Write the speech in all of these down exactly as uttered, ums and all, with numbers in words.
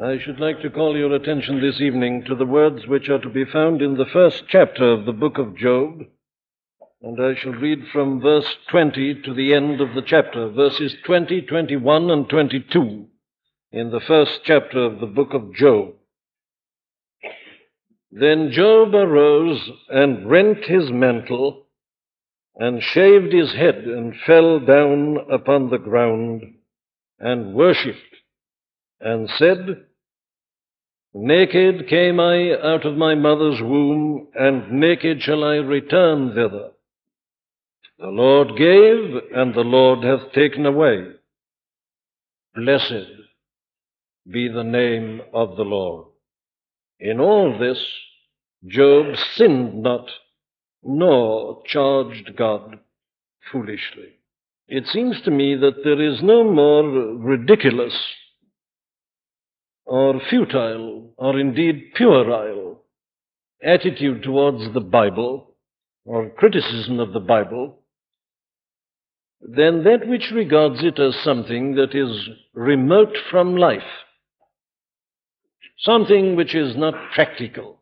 I should like to call your attention this evening to the words which are to be found in the first chapter of the book of Job, and I shall read from verse twenty to the end of the chapter, verses twenty, twenty-one, and twenty-two in the first chapter of the book of Job. Then Job arose and rent his mantle and shaved his head and fell down upon the ground and worshipped and said, Naked came I out of my mother's womb, and naked shall I return thither. The Lord gave, and the Lord hath taken away. Blessed be the name of the Lord. In all this, Job sinned not, nor charged God foolishly. It seems to me that there is no more ridiculous or futile, or indeed puerile attitude towards the Bible, or criticism of the Bible, than that which regards it as something that is remote from life, something which is not practical,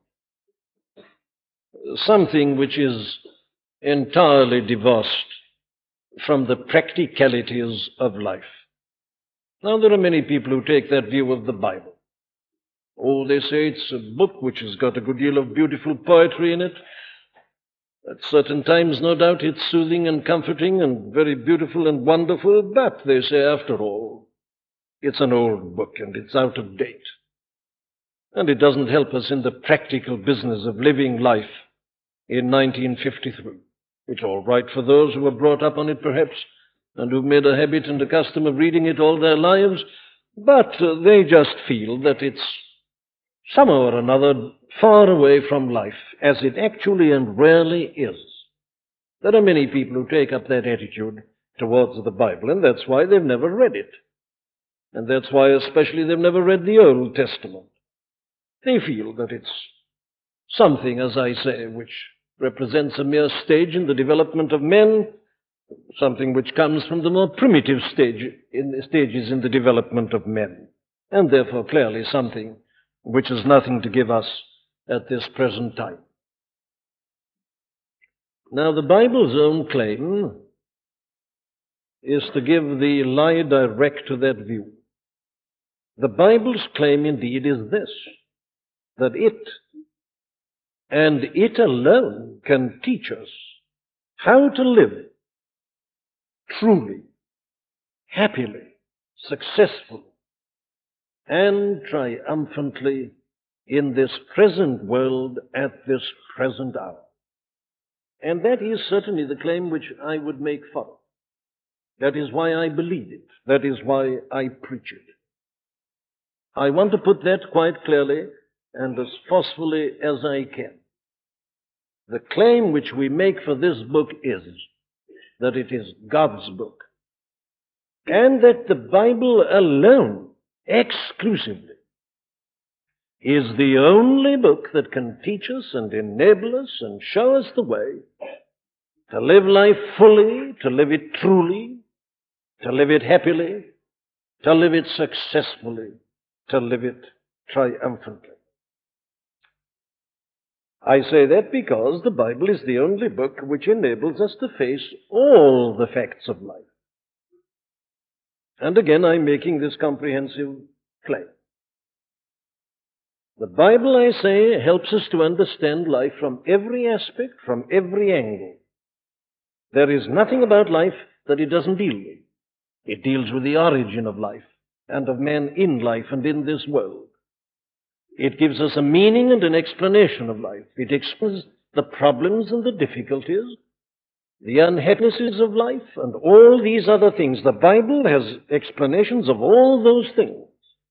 something which is entirely divorced from the practicalities of life. Now, there are many people who take that view of the Bible. Oh, they say it's a book which has got a good deal of beautiful poetry in it. At certain times, no doubt, it's soothing and comforting and very beautiful and wonderful, but they say, after all, it's an old book and it's out of date. And it doesn't help us in the practical business of living life in nineteen fifty-three. It's all right for those who were brought up on it, perhaps, and who've made a habit and a custom of reading it all their lives, but uh, they just feel that it's somehow or another far away from life, as it actually and rarely is. There are many people who take up that attitude towards the Bible, and that's why they've never read it. And that's why especially they've never read the Old Testament. They feel that it's something, as I say, which represents a mere stage in the development of men, something which comes from the more primitive stage in the stages in the development of men, and therefore clearly something which has nothing to give us at this present time. Now, the Bible's own claim is to give the lie direct to that view. The Bible's claim indeed is this, that it, and it alone, can teach us how to live truly, happily, successfully, and triumphantly in this present world at this present hour. And that is certainly the claim which I would make for it. That is why I believe it. That is why I preach it. I want to put that quite clearly and as forcefully as I can. The claim which we make for this book is that it is God's book, and that the Bible alone, exclusively, is the only book that can teach us and enable us and show us the way to live life fully, to live it truly, to live it happily, to live it successfully, to live it triumphantly. I say that because the Bible is the only book which enables us to face all the facts of life. And again, I'm making this comprehensive claim. The Bible, I say, helps us to understand life from every aspect, from every angle. There is nothing about life that it doesn't deal with. It deals with the origin of life and of man in life and in this world. It gives us a meaning and an explanation of life. It explains the problems and the difficulties, the unhappinesses of life, and all these other things. The Bible has explanations of all those things.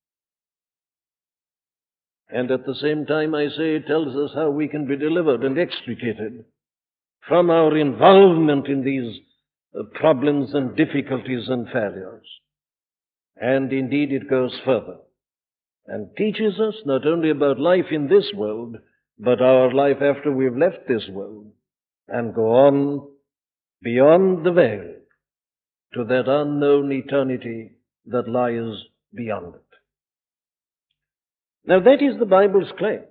And at the same time, I say, it tells us how we can be delivered and extricated from our involvement in these uh, problems and difficulties and failures. And indeed, it goes further and teaches us not only about life in this world, but our life after we've left this world, and go on beyond the veil to that unknown eternity that lies beyond it. Now that is the Bible's claim.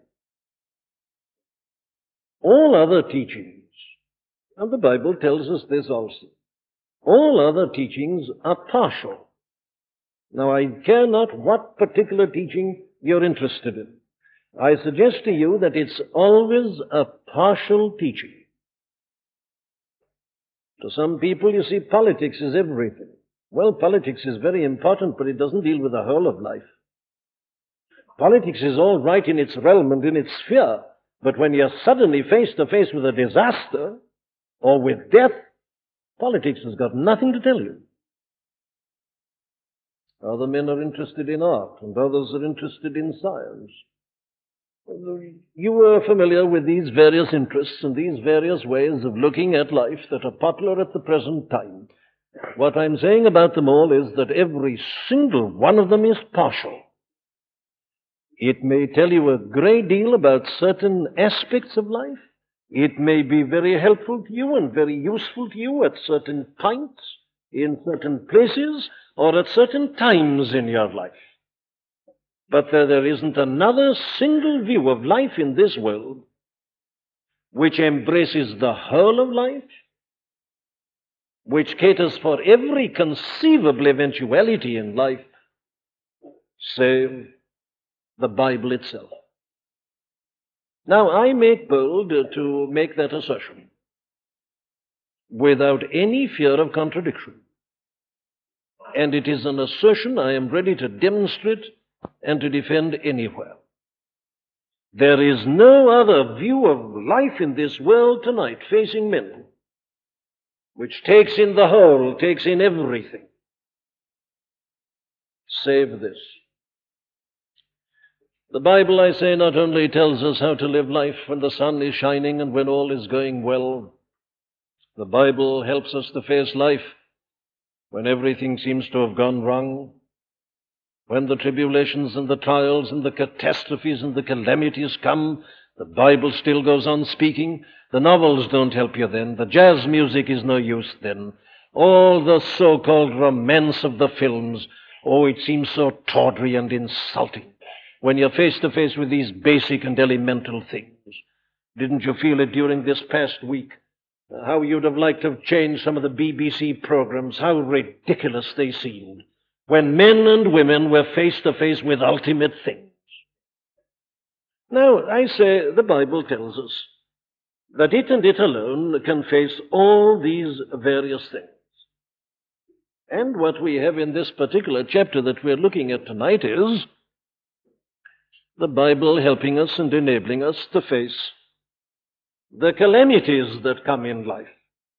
All other teachings, and the Bible tells us this also, all other teachings are partial. Now I care not what particular teaching you're interested in. I suggest to you that it's always a partial teaching. To some people, you see, politics is everything. Well, politics is very important, but it doesn't deal with the whole of life. Politics is all right in its realm and in its sphere, but when you're suddenly face to face with a disaster or with death, politics has got nothing to tell you. Other men are interested in art, and others are interested in science. You are familiar with these various interests and these various ways of looking at life that are popular at the present time. What I'm saying about them all is that every single one of them is partial. It may tell you a great deal about certain aspects of life. It may be very helpful to you and very useful to you at certain points, in certain places, or at certain times in your life. But there, there isn't another single view of life in this world which embraces the whole of life, which caters for every conceivable eventuality in life, save the Bible itself. Now, I make bold to make that assertion without any fear of contradiction. And it is an assertion I am ready to demonstrate and to defend anywhere. There is no other view of life in this world tonight facing men which takes in the whole, takes in everything, save this. The Bible, I say, not only tells us how to live life when the sun is shining and when all is going well. The Bible helps us to face life when everything seems to have gone wrong, when the tribulations and the trials and the catastrophes and the calamities come. The Bible still goes on speaking. The novels don't help you then. The jazz music is no use then. All the so-called romance of the films, oh, it seems so tawdry and insulting when you're face to face with these basic and elemental things. Didn't you feel it during this past week? How you'd have liked to have changed some of the B B C programs, how ridiculous they seemed, when men and women were face to face with ultimate things. Now, I say the Bible tells us that it and it alone can face all these various things. And what we have in this particular chapter that we're looking at tonight is the Bible helping us and enabling us to face the calamities that come in life,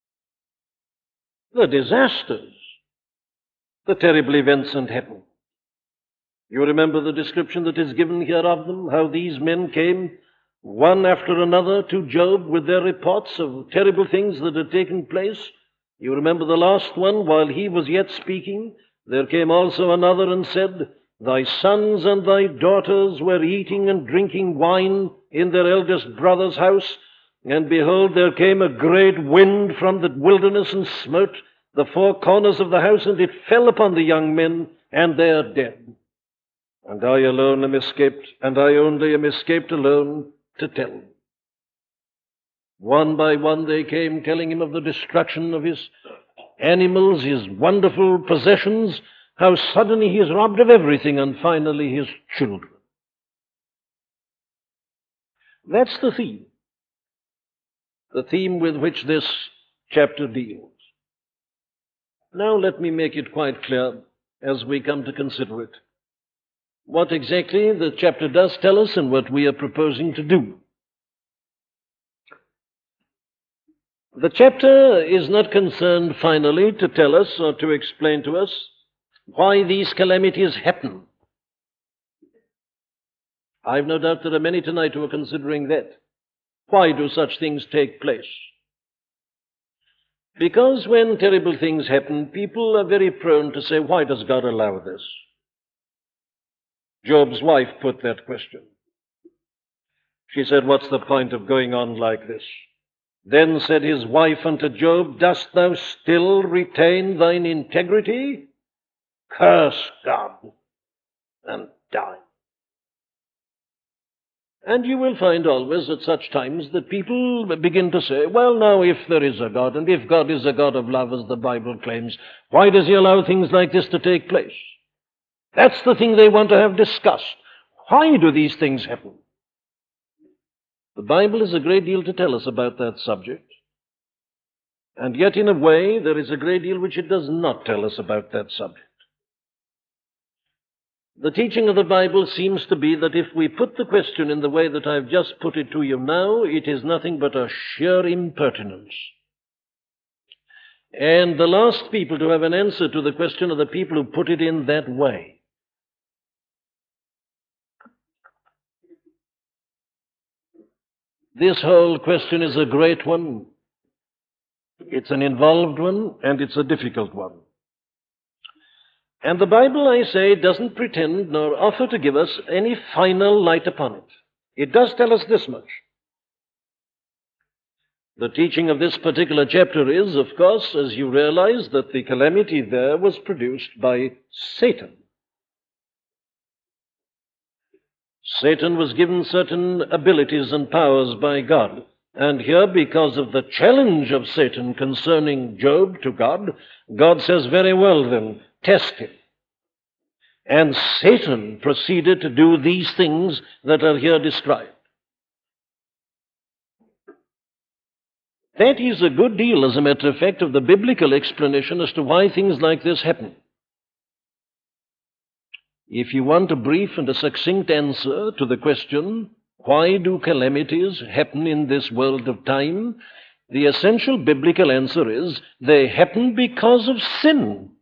the disasters, the terrible events that happen. You remember the description that is given here of them, how these men came one after another to Job with their reports of terrible things that had taken place. You remember the last one, while he was yet speaking, there came also another and said, Thy sons and thy daughters were eating and drinking wine in their eldest brother's house, and behold, there came a great wind from the wilderness and smote the four corners of the house, and it fell upon the young men, and they are dead. And I alone am escaped, and I only am escaped alone to tell. One by one they came, telling him of the destruction of his animals, his wonderful possessions, how suddenly he is robbed of everything, and finally his children. That's the theme. The theme with which this chapter deals. Now let me make it quite clear as we come to consider it what exactly the chapter does tell us and what we are proposing to do. The chapter is not concerned finally to tell us or to explain to us why these calamities happen. I've no doubt there are many tonight who are considering that. Why do such things take place? Because when terrible things happen, people are very prone to say, why does God allow this? Job's wife put that question. She said, what's the point of going on like this? Then said his wife unto Job, dost thou still retain thine integrity? Curse God and die. And you will find always at such times that people begin to say, well, now, if there is a God, and if God is a God of love, as the Bible claims, why does he allow things like this to take place? That's the thing they want to have discussed. Why do these things happen? The Bible has a great deal to tell us about that subject. And yet, in a way, there is a great deal which it does not tell us about that subject. The teaching of the Bible seems to be that if we put the question in the way that I've just put it to you now, it is nothing but a sheer impertinence. And the last people to have an answer to the question are the people who put it in that way. This whole question is a great one. It's an involved one, and it's a difficult one. And the Bible, I say, doesn't pretend nor offer to give us any final light upon it. It does tell us this much. The teaching of this particular chapter is, of course, as you realize, that the calamity there was produced by Satan. Satan was given certain abilities and powers by God. And here, because of the challenge of Satan concerning Job to God, God says, very well then, test him. And Satan proceeded to do these things that are here described. That is a good deal, as a matter of fact, of the biblical explanation as to why things like this happen. If you want a brief and a succinct answer to the question, why do calamities happen in this world of time? The essential biblical answer is, they happen because of sin.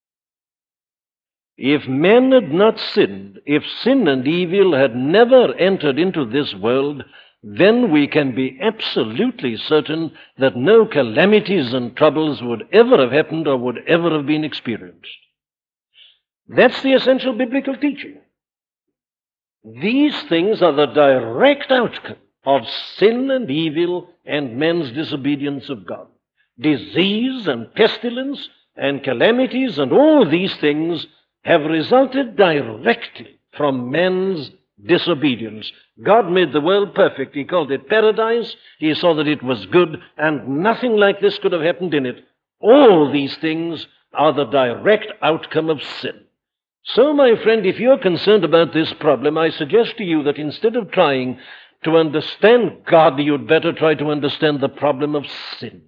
If men had not sinned, if sin and evil had never entered into this world, then we can be absolutely certain that no calamities and troubles would ever have happened or would ever have been experienced. That's the essential biblical teaching. These things are the direct outcome of sin and evil and men's disobedience of God. Disease and pestilence and calamities and all these things have resulted directly from men's disobedience. God made the world perfect. He called it paradise. He saw that it was good, and nothing like this could have happened in it. All these things are the direct outcome of sin. So, my friend, if you're concerned about this problem, I suggest to you that instead of trying to understand God, you'd better try to understand the problem of sin.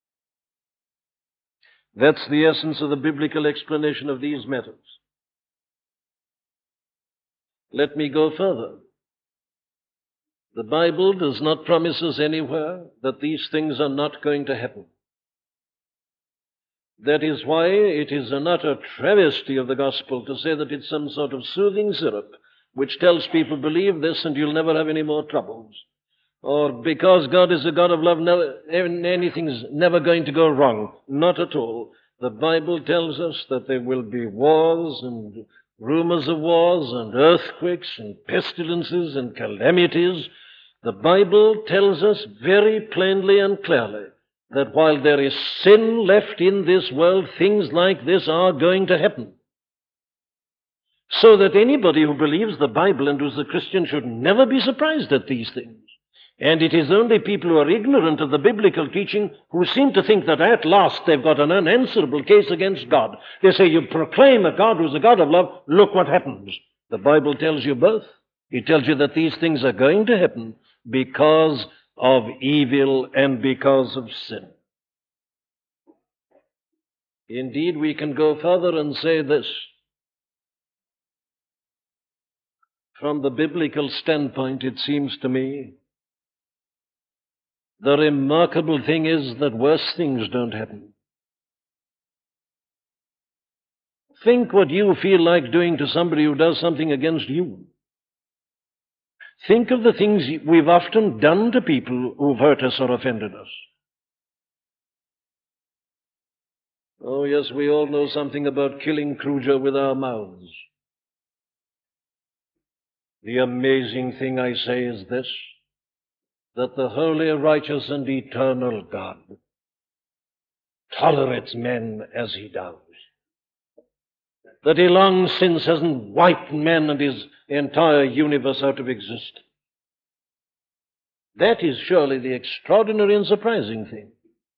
That's the essence of the biblical explanation of these matters. Let me go further. The Bible does not promise us anywhere that these things are not going to happen. That is why it is an utter travesty of the gospel to say that it's some sort of soothing syrup which tells people, believe this and you'll never have any more troubles. Or because God is a God of love, never, anything's never going to go wrong. Not at all. The Bible tells us that there will be wars and rumors of wars and earthquakes and pestilences and calamities. The Bible tells us very plainly and clearly that while there is sin left in this world, things like this are going to happen. So that anybody who believes the Bible and who's a Christian should never be surprised at these things. And it is only people who are ignorant of the biblical teaching who seem to think that at last they've got an unanswerable case against God. They say, you proclaim a God who's a God of love, look what happens. The Bible tells you both. It tells you that these things are going to happen because of evil and because of sin. Indeed, we can go further and say this. From the biblical standpoint, it seems to me, the remarkable thing is that worse things don't happen. Think what you feel like doing to somebody who does something against you. Think of the things we've often done to people who've hurt us or offended us. Oh, yes, we all know something about killing Kruger with our mouths. The amazing thing, I say, is this, that the holy, righteous, and eternal God tolerates men as he does. That he long since hasn't wiped man and his entire universe out of existence. That is surely the extraordinary and surprising thing.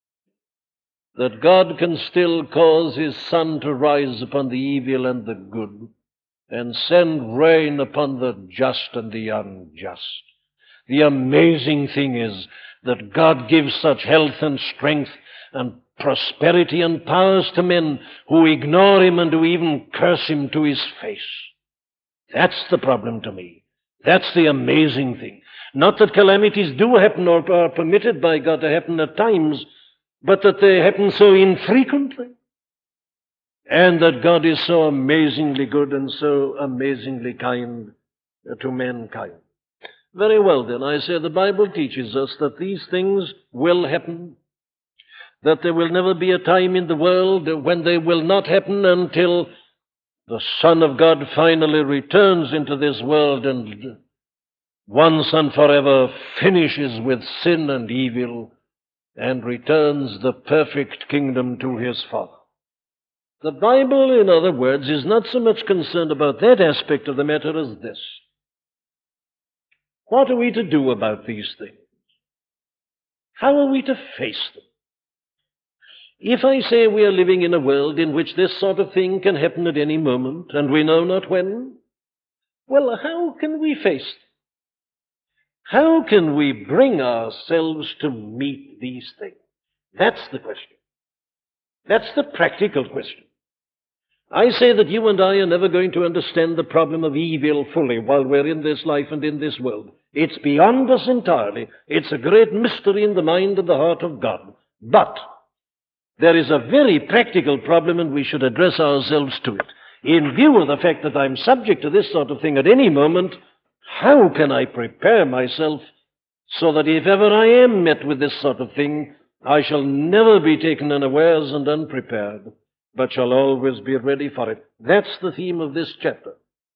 That God can still cause his sun to rise upon the evil and the good, and send rain upon the just and the unjust. The amazing thing is that God gives such health and strength and prosperity and powers to men who ignore him and who even curse him to his face. That's the problem to me. That's the amazing thing. Not that calamities do happen or are permitted by God to happen at times, but that they happen so infrequently, and that God is so amazingly good and so amazingly kind to mankind. Very well, then, I say the Bible teaches us that these things will happen, that there will never be a time in the world when they will not happen until the Son of God finally returns into this world and once and forever finishes with sin and evil and returns the perfect kingdom to his Father. The Bible, in other words, is not so much concerned about that aspect of the matter as this. What are we to do about these things? How are we to face them? If I say we are living in a world in which this sort of thing can happen at any moment, and we know not when, well, how can we face them? How can we bring ourselves to meet these things? That's the question. That's the practical question. I say that you and I are never going to understand the problem of evil fully while we're in this life and in this world. It's beyond us entirely. It's a great mystery in the mind and the heart of God. But there is a very practical problem, and we should address ourselves to it. In view of the fact that I'm subject to this sort of thing at any moment, how can I prepare myself so that if ever I am met with this sort of thing, I shall never be taken unawares and unprepared, but shall always be ready for it? That's the theme of this chapter.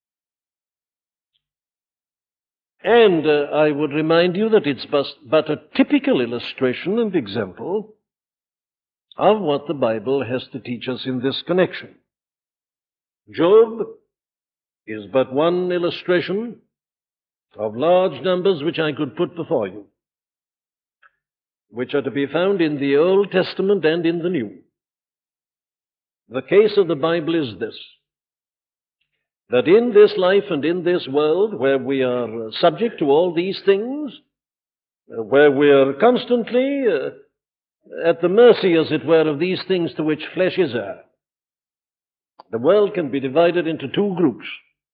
And uh, I would remind you that it's but, but a typical illustration and example of what the Bible has to teach us in this connection. Job is but one illustration of large numbers which I could put before you, which are to be found in the Old Testament and in the New. The case of the Bible is this, that in this life and in this world, where we are subject to all these things, where we are constantly uh, at the mercy, as it were, of these things to which flesh is heir, the world can be divided into two groups.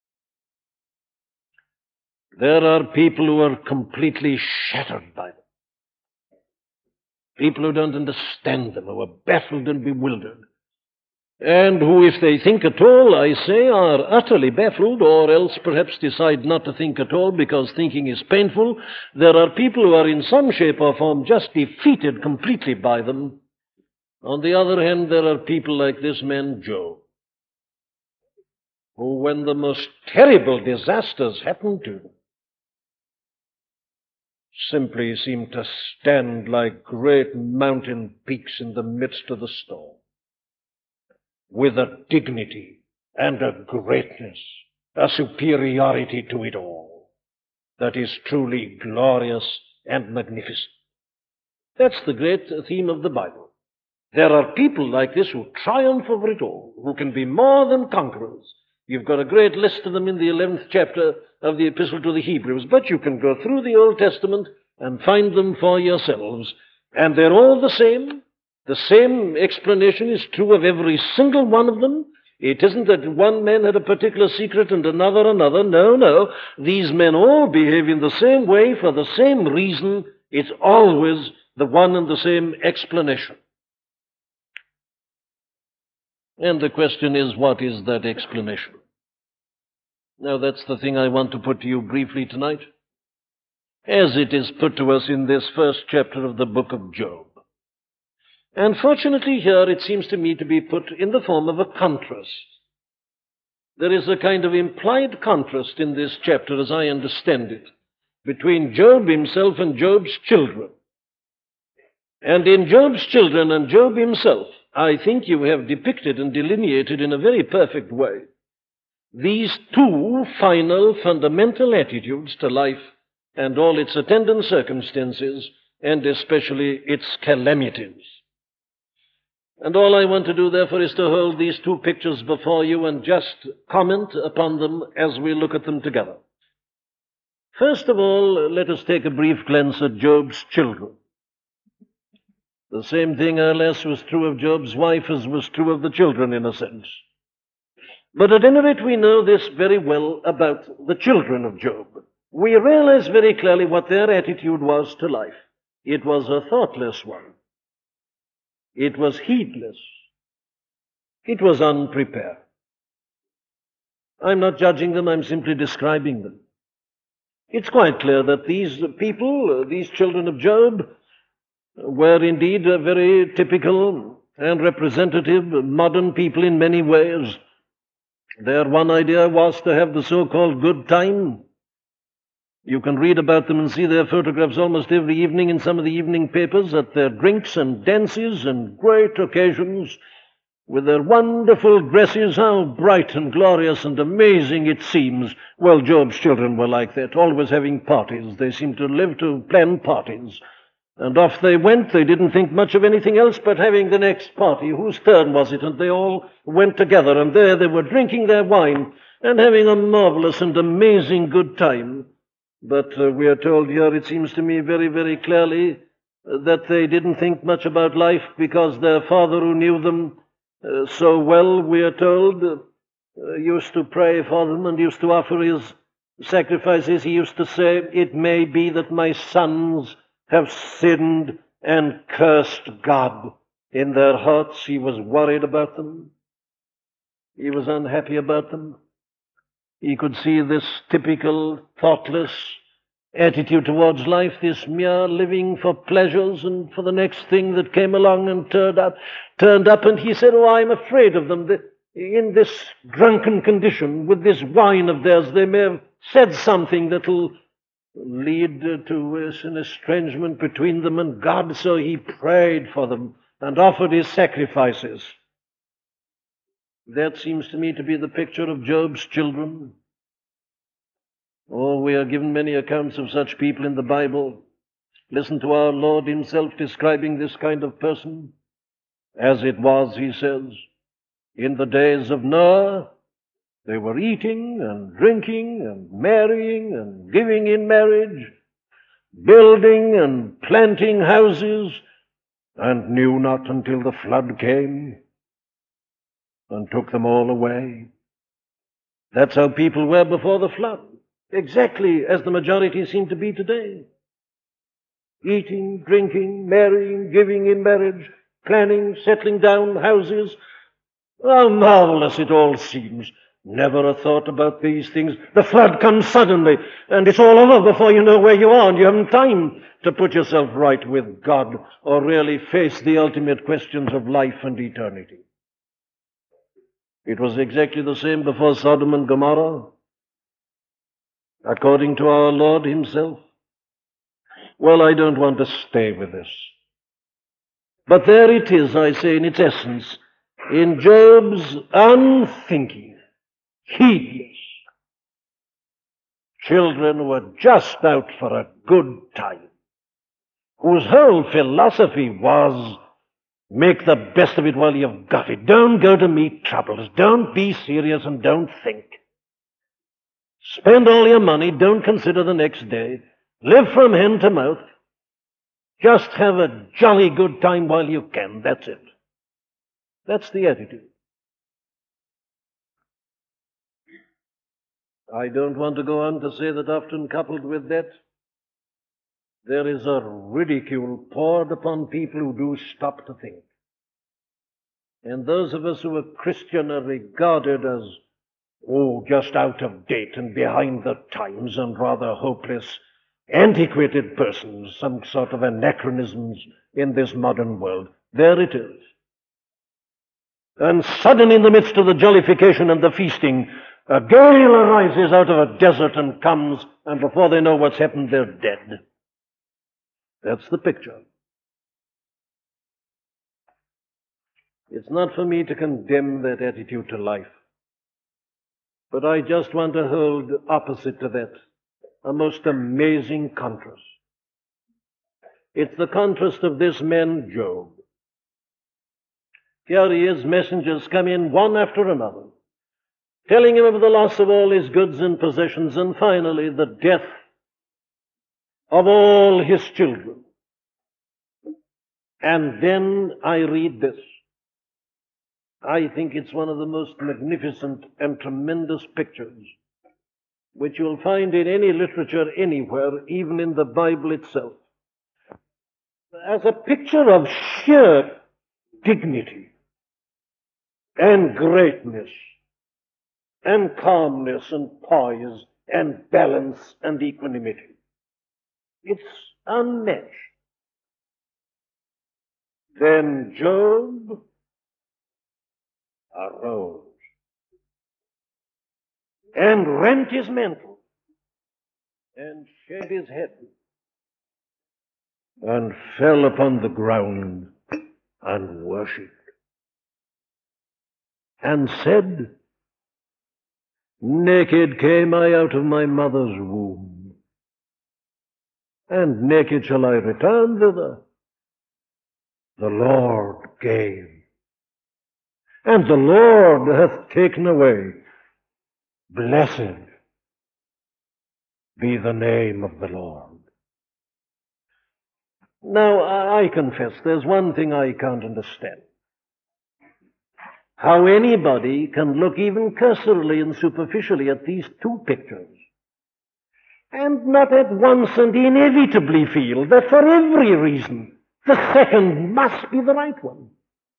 There are people who are completely shattered by them. People who don't understand them, who are baffled and bewildered. And who, if they think at all, I say, are utterly baffled, or else perhaps decide not to think at all because thinking is painful. There are people who are in some shape or form just defeated completely by them. On the other hand, there are people like this man Job, who, when the most terrible disasters happen to them, simply seem to stand like great mountain peaks in the midst of the storm, with a dignity and a greatness, a superiority to it all, that is truly glorious and magnificent. That's the great theme of the Bible. There are people like this who triumph over it all, who can be more than conquerors. You've got a great list of them in the eleventh chapter of the Epistle to the Hebrews, but you can go through the Old Testament and find them for yourselves, and they're all the same. The same explanation is true of every single one of them. It isn't that one man had a particular secret and another another. No, no. These men all behave in the same way for the same reason. It's always the one and the same explanation. And the question is, what is that explanation? Now, that's the thing I want to put to you briefly tonight, as it is put to us in this first chapter of the book of Job. And fortunately here it seems to me to be put in the form of a contrast. There is a kind of implied contrast in this chapter, as I understand it, between Job himself and Job's children. And in Job's children and Job himself, I think you have depicted and delineated in a very perfect way these two final fundamental attitudes to life and all its attendant circumstances, and especially its calamities. And all I want to do, therefore, is to hold these two pictures before you and just comment upon them as we look at them together. First of all, let us take a brief glance at Job's children. The same thing, alas, was true of Job's wife as was true of the children, in a sense. But at any rate, we know this very well about the children of Job. We realize very clearly what their attitude was to life. It was a thoughtless one. It was heedless. It was unprepared. I'm not judging them, I'm simply describing them. It's quite clear that these people, these children of Job, were indeed very typical and representative modern people in many ways. Their one idea was to have the so-called good time. You can read about them and see their photographs almost every evening in some of the evening papers at their drinks and dances and great occasions, with their wonderful dresses, how bright and glorious and amazing it seems. Well, Job's children were like that, always having parties. They seemed to live to plan parties. And off they went. They didn't think much of anything else but having the next party. Whose turn was it? And they all went together, and there they were drinking their wine and having a marvelous and amazing good time. But uh, we are told here, it seems to me very, very clearly, uh, that they didn't think much about life because their father, who knew them uh, so well, we are told, uh, used to pray for them and used to offer his sacrifices. He used to say, "It may be that my sons have sinned and cursed God." In their hearts, he was worried about them. He was unhappy about them. He could see this typical, thoughtless attitude towards life, this mere living for pleasures and for the next thing that came along and turned up, turned up. And he said, "Oh, I'm afraid of them. In this drunken condition, with this wine of theirs, they may have said something that'll lead to an estrangement between them and God." So he prayed for them and offered his sacrifices. That seems to me to be the picture of Job's children. Oh, we are given many accounts of such people in the Bible. Listen to our Lord himself describing this kind of person. As it was, he says, in the days of Noah, they were eating and drinking and marrying and giving in marriage, building and planting houses, and knew not until the flood came and took them all away. That's how people were before the flood, exactly as the majority seem to be today. Eating, drinking, marrying, giving in marriage, planning, settling down houses. How marvelous it all seems. Never a thought about these things. The flood comes suddenly, and it's all over before you know where you are, and you haven't time to put yourself right with God or really face the ultimate questions of life and eternity. It was exactly the same before Sodom and Gomorrah, according to our Lord himself. Well, I don't want to stay with this. But there it is, I say, in its essence, in Job's unthinking, heedless children who were just out for a good time, whose whole philosophy was, make the best of it while you've got it. Don't go to meet troubles. Don't be serious and don't think. Spend all your money. Don't consider the next day. Live from hand to mouth. Just have a jolly good time while you can. That's it. That's the attitude. I don't want to go on to say that often coupled with that, there is a ridicule poured upon people who do stop to think. And those of us who are Christian are regarded as, oh, just out of date and behind the times and rather hopeless, antiquated persons, some sort of anachronisms in this modern world. There it is. And suddenly, in the midst of the jollification and the feasting, a gale arises out of a desert and comes, and before they know what's happened, they're dead. That's the picture. It's not for me to condemn that attitude to life, but I just want to hold opposite to that a most amazing contrast. It's the contrast of this man, Job. Here he is, messengers come in one after another, telling him of the loss of all his goods and possessions, and finally the death of all his children. And then I read this. I think it's one of the most magnificent and tremendous pictures which you'll find in any literature anywhere, even in the Bible itself, as a picture of sheer dignity and greatness and calmness and poise and balance and equanimity. It's unmatched. Then Job arose and rent his mantle and shaved his head and fell upon the ground and worshipped and said, naked came I out of my mother's womb, and naked shall I return thither. The Lord gave, and the Lord hath taken away. Blessed be the name of the Lord. Now, I confess, there's one thing I can't understand. How anybody can look even cursorily and superficially at these two pictures and not at once and inevitably feel that for every reason the second must be the right one.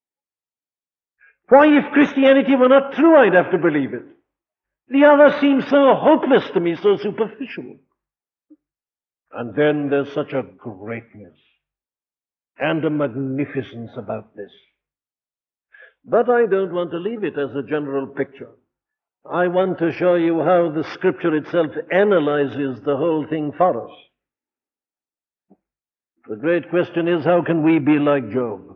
Why, if Christianity were not true, I'd have to believe it. The other seems so hopeless to me, so superficial. And then there's such a greatness and a magnificence about this. But I don't want to leave it as a general picture. I want to show you how the Scripture itself analyzes the whole thing for us. The great question is, how can we be like Job?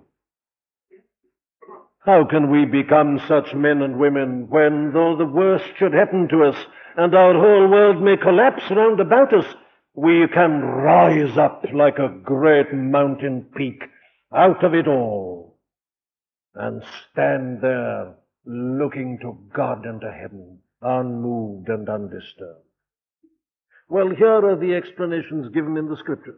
How can we become such men and women when, though the worst should happen to us and our whole world may collapse round about us, we can rise up like a great mountain peak out of it all and stand there looking to God and to heaven, unmoved and undisturbed? Well, here are the explanations given in the Scriptures.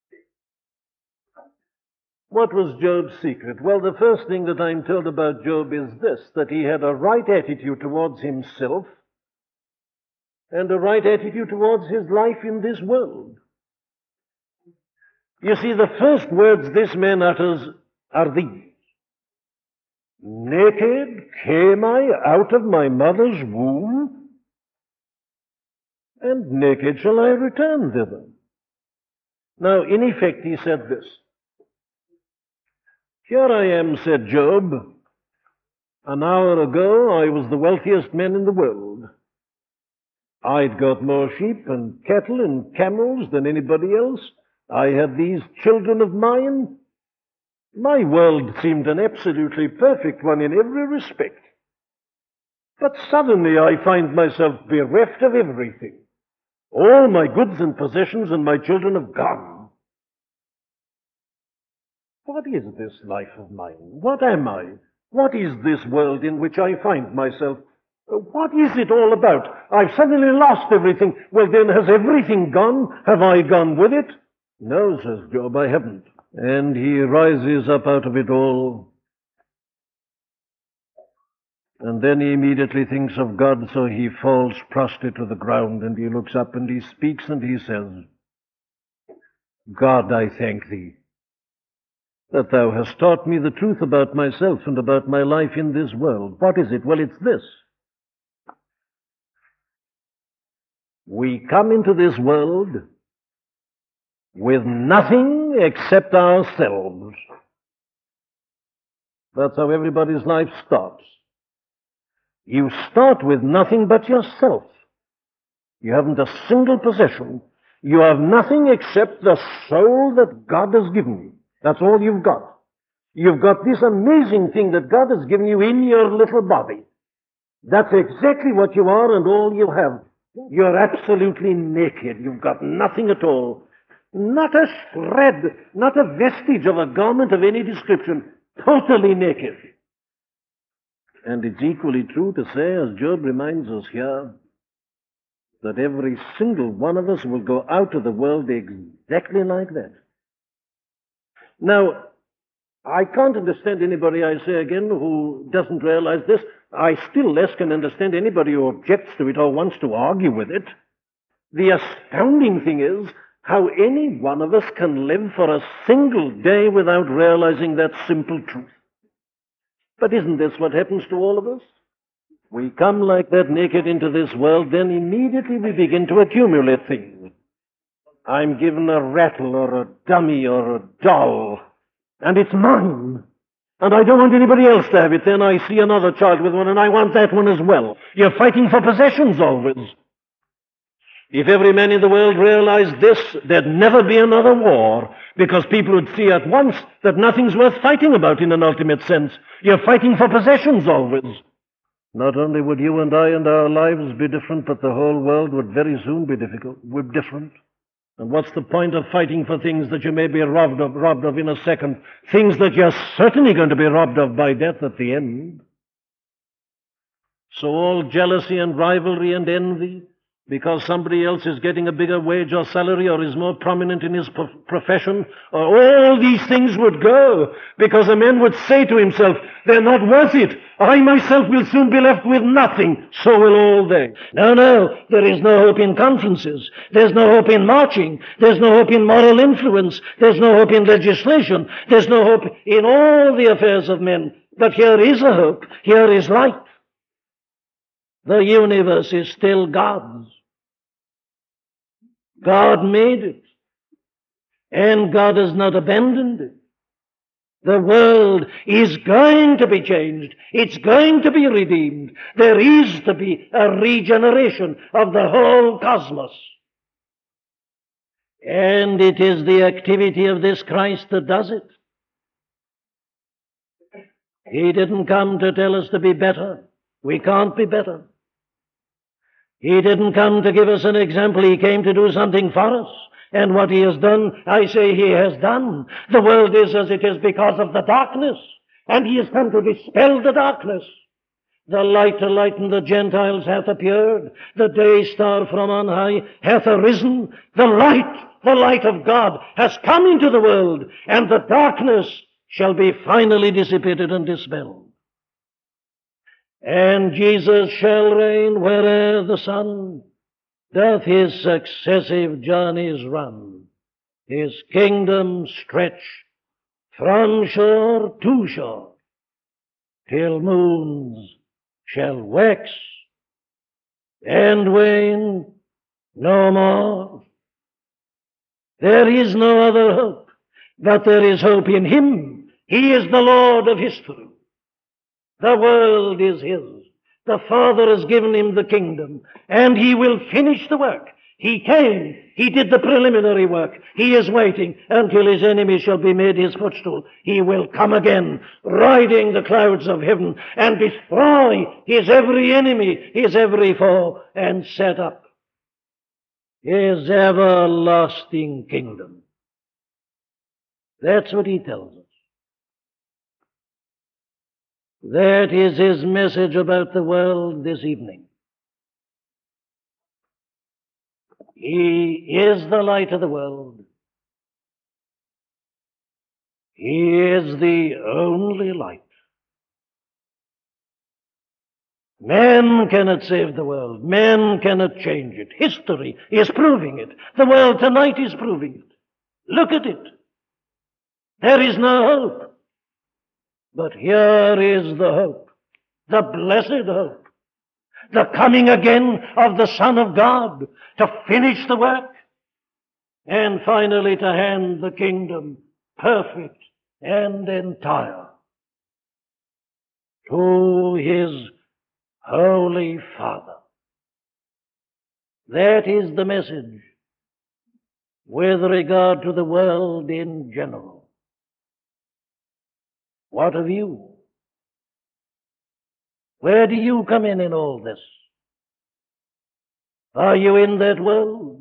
What was Job's secret? Well, the first thing that I'm told about Job is this, that he had a right attitude towards himself and a right attitude towards his life in this world. You see, the first words this man utters are these. Naked came I out of my mother's womb, and naked shall I return thither. Now, in effect, he said this. Here I am, said Job. An hour ago, I was the wealthiest man in the world. I'd got more sheep and cattle and camels than anybody else. I had these children of mine. My world seemed an absolutely perfect one in every respect. But suddenly I find myself bereft of everything. All my goods and possessions and my children have gone. What is this life of mine? What am I? What is this world in which I find myself? What is it all about? I've suddenly lost everything. Well, then, has everything gone? Have I gone with it? No, says Job, I haven't. And he rises up out of it all. And then he immediately thinks of God, so he falls prostrate to the ground, and he looks up and he speaks and he says, God, I thank thee that thou hast taught me the truth about myself and about my life in this world. What is it? Well, it's this. We come into this world with nothing except ourselves. That's how everybody's life starts. You start with nothing but yourself. You haven't a single possession. You have nothing except the soul that God has given you. That's all you've got. You've got this amazing thing that God has given you in your little body. That's exactly what you are and all you have. You're absolutely naked. You've got nothing at all. Not a shred, not a vestige of a garment of any description. Totally naked. And it's equally true to say, as Job reminds us here, that every single one of us will go out of the world exactly like that. Now, I can't understand anybody, I say again, who doesn't realize this. I still less can understand anybody who objects to it or wants to argue with it. The astounding thing is how any one of us can live for a single day without realizing that simple truth. But isn't this what happens to all of us? We come like that naked into this world, then immediately we begin to accumulate things. I'm given a rattle or a dummy or a doll, and it's mine. And I don't want anybody else to have it. Then I see another child with one, and I want that one as well. You're fighting for possessions always. If every man in the world realized this, there'd never be another war, because people would see at once that nothing's worth fighting about in an ultimate sense. You're fighting for possessions always. Not only would you and I and our lives be different, but the whole world would very soon be difficult, would different. And what's the point of fighting for things that you may be robbed of, robbed of in a second? Things that you're certainly going to be robbed of by death at the end. So all jealousy and rivalry and envy, because somebody else is getting a bigger wage or salary or is more prominent in his pro- profession, or all these things would go, because a man would say to himself, they're not worth it. I myself will soon be left with nothing. So will all they. No, no, there is no hope in conferences. There's no hope in marching. There's no hope in moral influence. There's no hope in legislation. There's no hope in all the affairs of men. But here is a hope. Here is light. The universe is still God's. God made it, and God has not abandoned it. The world is going to be changed. It's going to be redeemed. There is to be a regeneration of the whole cosmos. And it is the activity of this Christ that does it. He didn't come to tell us to be better. We can't be better. He didn't come to give us an example. He came to do something for us. And what he has done, I say he has done. The world is as it is because of the darkness. And he has come to dispel the darkness. The light to lighten the Gentiles hath appeared. The day star from on high hath arisen. The light, the light of God has come into the world. And the darkness shall be finally dissipated and dispelled. And Jesus shall reign where'er the sun doth his successive journeys run. His kingdom stretch from shore to shore, till moons shall wax and wane no more. There is no other hope, but there is hope in him. He is the Lord of history. The world is his. The Father has given him the kingdom, and he will finish the work. He came. He did the preliminary work. He is waiting until his enemy shall be made his footstool. He will come again, riding the clouds of heaven, and destroy his every enemy, his every foe, and set up his everlasting kingdom. That's what he tells us. That is his message about the world this evening. He is the light of the world. He is the only light. Man cannot save the world. Man cannot change it. History is proving it. The world tonight is proving it. Look at it. There is no hope. But here is the hope, the blessed hope, the coming again of the Son of God to finish the work and finally to hand the kingdom perfect and entire to his Holy Father. That is the message with regard to the world in general. What of you? Where do you come in in all this? Are you in that world?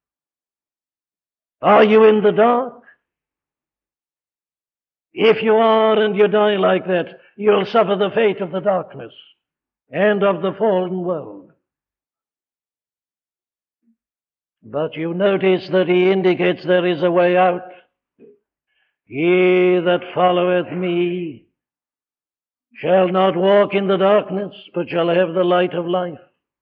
Are you in the dark? If you are and you die like that, you'll suffer the fate of the darkness and of the fallen world. But you notice that he indicates there is a way out. He that followeth me shall not walk in the darkness, but shall have the light of life.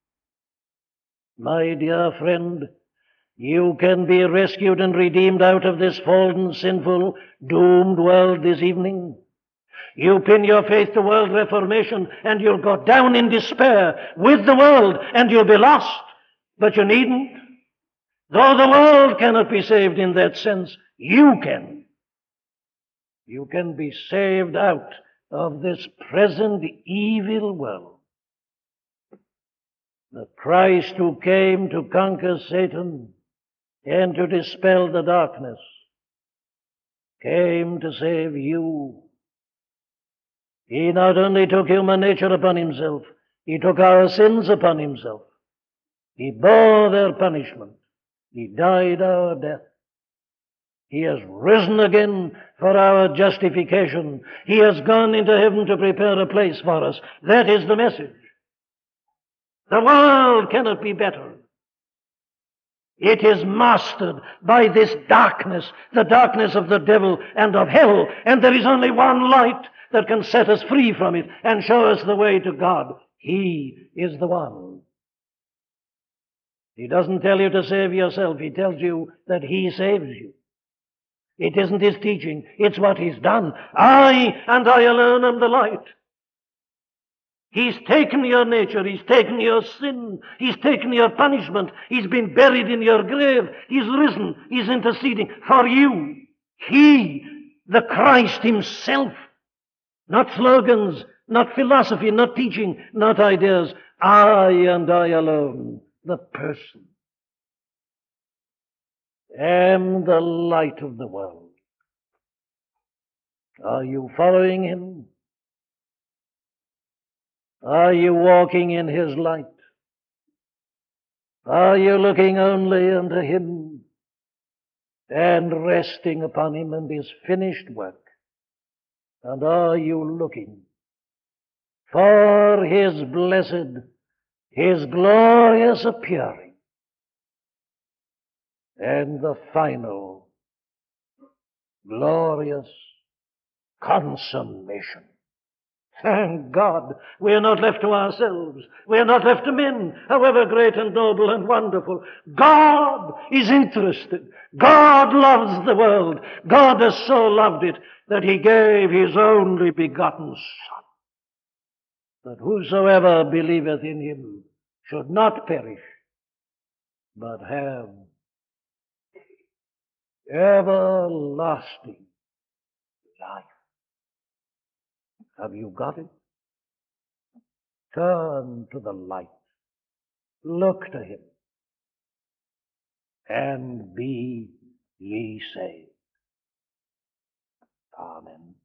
My dear friend, you can be rescued and redeemed out of this fallen, sinful, doomed world this evening. You pin your faith to world reformation and you'll go down in despair with the world and you'll be lost. But you needn't. Though the world cannot be saved in that sense, you can. You can be saved out of this present evil world. The Christ who came to conquer Satan and to dispel the darkness came to save you. He not only took human nature upon himself, he took our sins upon himself. He bore their punishment. He died our death. He has risen again for our justification. He has gone into heaven to prepare a place for us. That is the message. The world cannot be better. It is mastered by this darkness, the darkness of the devil and of hell, and there is only one light that can set us free from it and show us the way to God. He is the one. He doesn't tell you to save yourself. He tells you that he saves you. It isn't his teaching. It's what he's done. I and I alone am the light. He's taken your nature. He's taken your sin. He's taken your punishment. He's been buried in your grave. He's risen. He's interceding for you. He, the Christ himself. Not slogans, not philosophy, not teaching, not ideas. I and I alone, the person, am the light of the world. Are you following him? Are you walking in his light? Are you looking only unto him and resting upon him and his finished work? And are you looking for his blessed, his glorious appearing and the final glorious consummation? Thank God, we are not left to ourselves. We are not left to men, however great and noble and wonderful. God is interested. God loves the world. God has so loved it that he gave his only begotten Son, that whosoever believeth in him should not perish, but have everlasting life. Have you got it? Turn to the light. Look to him. And be ye saved. Amen.